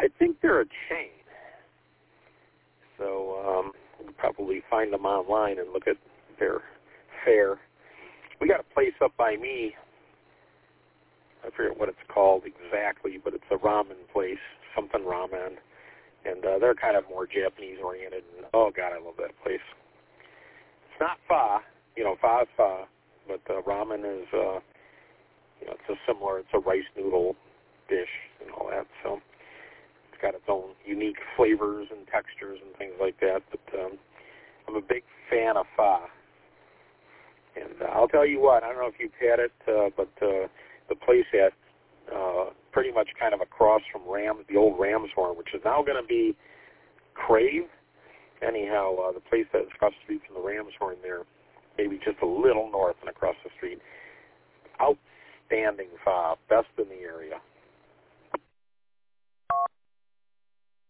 I think they're a chain. So you can probably find them online and look at their fare. We got a place up by me. I forget what it's called exactly, but it's a ramen place, something ramen. And they're kind of more Japanese-oriented. And, oh, God, I love that place. It's not pho. Pho is pho. But ramen is, it's a rice noodle dish and all that. So it's got its own unique flavors and textures and things like that. But I'm a big fan of pho. And I'll tell you what, I don't know if you've had it, but the place at pretty much kind of across from the old Ramshorn, which is now going to be Crave. Anyhow, the place that's across the street from the Ramshorn there, maybe just a little north and across the street. Outstanding pho, best in the area.